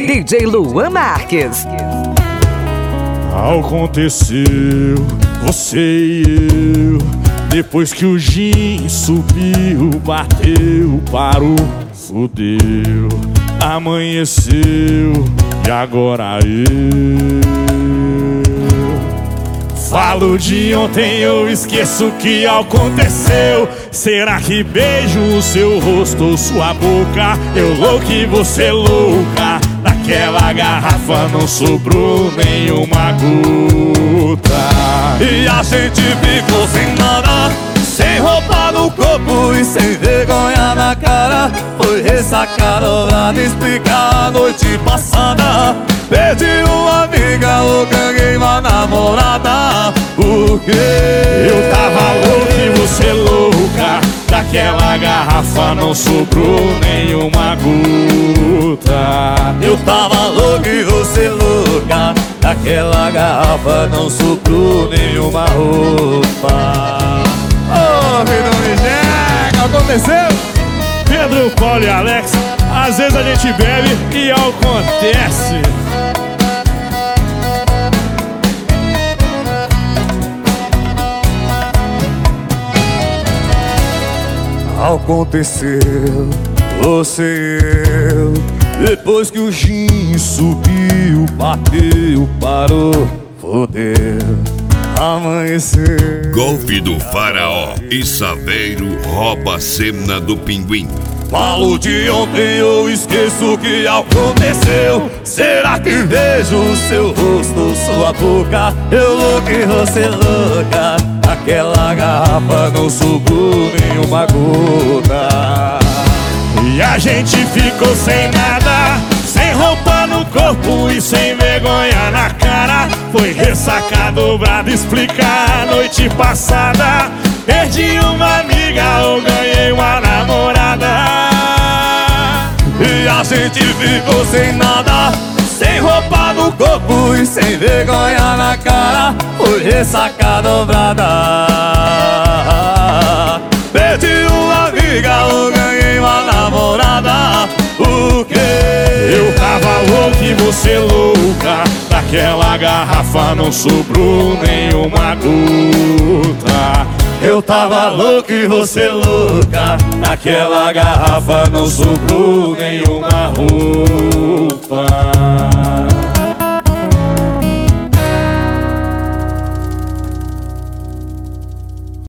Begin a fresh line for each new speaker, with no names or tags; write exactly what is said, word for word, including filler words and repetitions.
D J Luan Marques.
Aconteceu, você e eu, depois que o gin subiu, bateu, parou, fudeu, amanheceu e agora eu falo de ontem, eu esqueço o que aconteceu. Será que beijo o seu rosto ou sua boca? Eu louco e você louca. Naquela garrafa não sobrou nenhuma gota.
E a gente ficou sem nada, sem roupa no corpo e sem vergonha na cara. Foi ressaca dobrada, explicar a noite passada. Perdi uma amiga ou ganhei uma namorada. Porque
eu tava louco e você louca. Daquela garrafa não sobrou nenhuma gota.
Eu tava louco e você louca. Daquela garrafa não sobrou nenhuma roupa.
Ô, vida me chega, aconteceu? Pedro, Paulo e Alex, às vezes a gente bebe e acontece.
Aconteceu, você e eu, depois que o gin subiu, bateu, parou, fodeu, amanheceu.
Golpe do Faraó e Saveiro rouba a cena do Pinguim.
Falo de ontem, eu esqueço o que aconteceu. Será que vejo o seu rosto, sua boca? Eu louco e você louca. Aquela garrafa não sobrou nenhuma gota.
E a gente ficou sem nada, sem roupa no corpo e sem vergonha na cara. Foi ressaca dobrada, explicar a noite passada. Perdi uma amiga ou ganhei uma namorada.
E a gente ficou sem nada, sem roupa no corpo e sem vergonha na cara. Foi ressaca dobrada. Perdi uma amiga ou ganhei uma namorada. Porque
eu tava louco e você louca. Daquela garrafa não sobrou nenhuma gota.
eu tava louco e você louca. Naquela garrafa não sobrou nenhuma roupa.